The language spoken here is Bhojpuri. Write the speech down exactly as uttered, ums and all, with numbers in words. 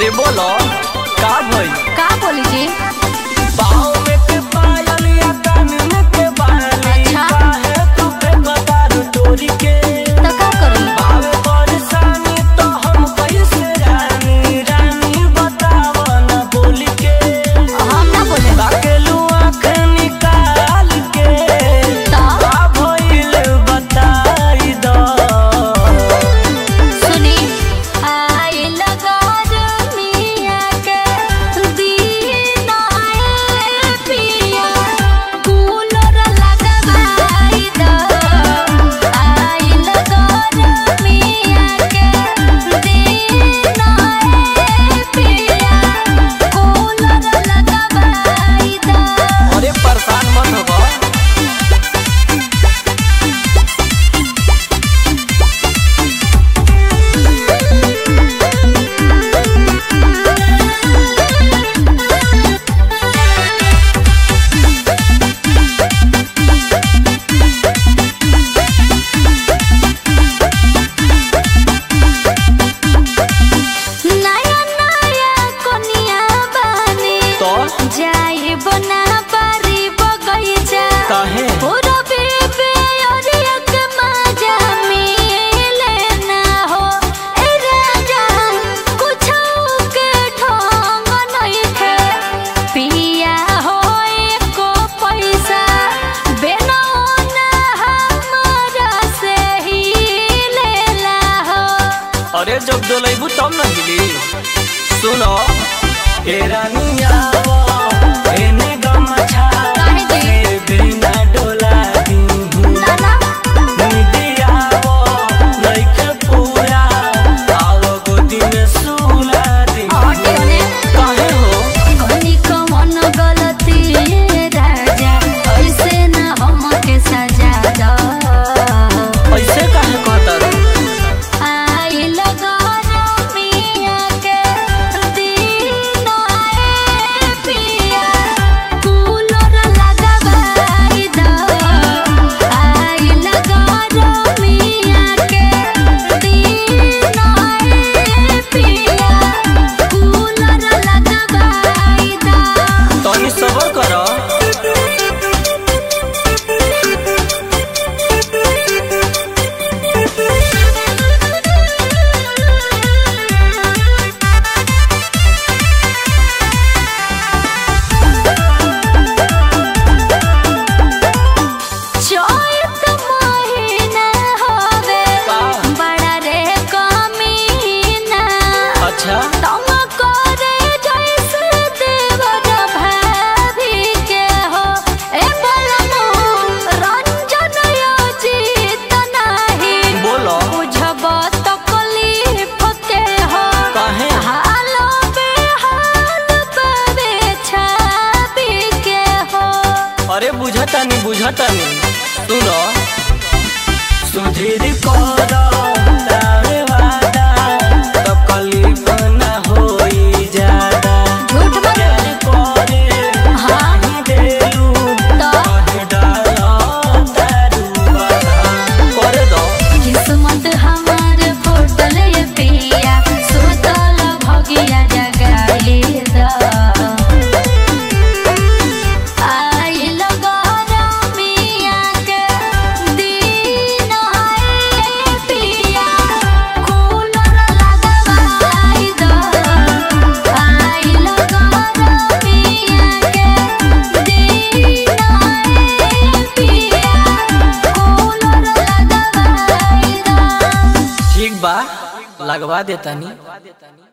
अरे बोलो का भई का बोली जी? पाँव में के पायल या कान में के बाली। अच्छा। काहे तू पे कतार तोरी के तो का करी? बावे परेशानी तो हम कैसे रानी रानी बताव ना बोली के। हम ना बोले ताकेलू आँख निकाल के तो का भइल बताई दो। सुनी आई लगा मिया के दीन आए पिया कूलर लगवाई दो। आई लगा मिया के दीन आए पिया कूलर लगवाई दो। अरे परेशान मत हो नया नया कोनिया बानी तो जाई बना पारी बगैचा काहे पूरा बेबे और एक मजा मिले ना हो। ए राजा कुछ के ढंग नहीं थे पिया हो एको पैसा बेना ना हमारा से ही लेला हो। अरे जब डोलेबू तब न हिली। सुनो ए रानिया वो एने गमछा काहे जी? ए बिना डोला दी नाना निदिया वो लइके पूरा आओ गोदी में सुला दी। हटे होने काहे हो कोनी कौन गलती राजा ऐसे ना हमके सजा दो। ऐसे काहे कहता रे आई लगा मिया के दीन आए पिया कूलर लगवाई दो। आई लगा मिया के दीन आए पिया कूलर लगवाई दो। तनी सबर करो। चैत महीना होवे का? बड़ा रे कमीना अच्छा तुम करे जैसे देवर भाभी के हो। ए बलमो रंजन योजित नाही बोलो बुझब तकलीफ के हो। काहे हाल बेहाल बाबे छाबी के हो। अरे बुझतानी बुझतानी सुनो सुधीर करो तारे वादा तकलीफ ना होई ज्यादा। झूठ मत प्यार करे हाँ नहीं देलू तो काहे डालो तारू बाधा। करे दो किस्मत हमार फुटल ये पिया सुतल भगिया जगाई द। आई लगा मिया के दीन आए पिया कूलर लगवाई दो। आई लगा मिया के दीन आए पिया कूलर लगवाई दो। ठीक बा लगवा देतानी।